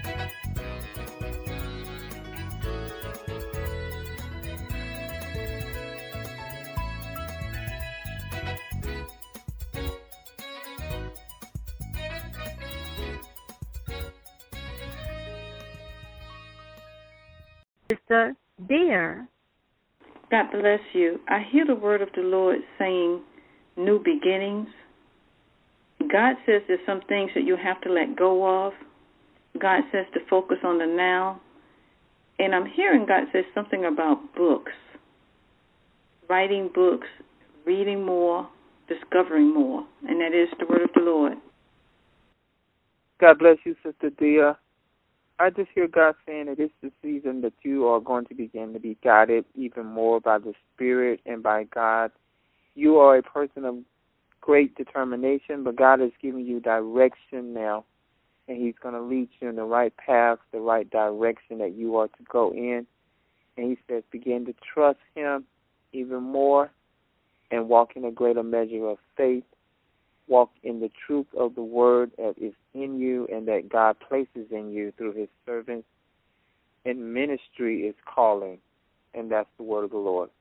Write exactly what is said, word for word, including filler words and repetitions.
Sister Dear. God bless you. I hear the word of the Lord saying new beginnings. God says there's some things that you have to let go of. God says to focus on the now. And I'm hearing God says something about books, writing books, reading more, discovering more. And that is the word of the Lord. God bless you, Sister Dia. I just hear God saying that it's the season that you are going to begin to be guided even more by the Spirit and by God. You are a person of great determination, but God is giving you direction now, and He's going to lead you in the right path, the right direction that you are to go in. And He says begin to trust Him even more and walk in a greater measure of faith. Walk in the truth of the word that is in you and that God places in you through His servants. And ministry is calling, and that's the word of the Lord.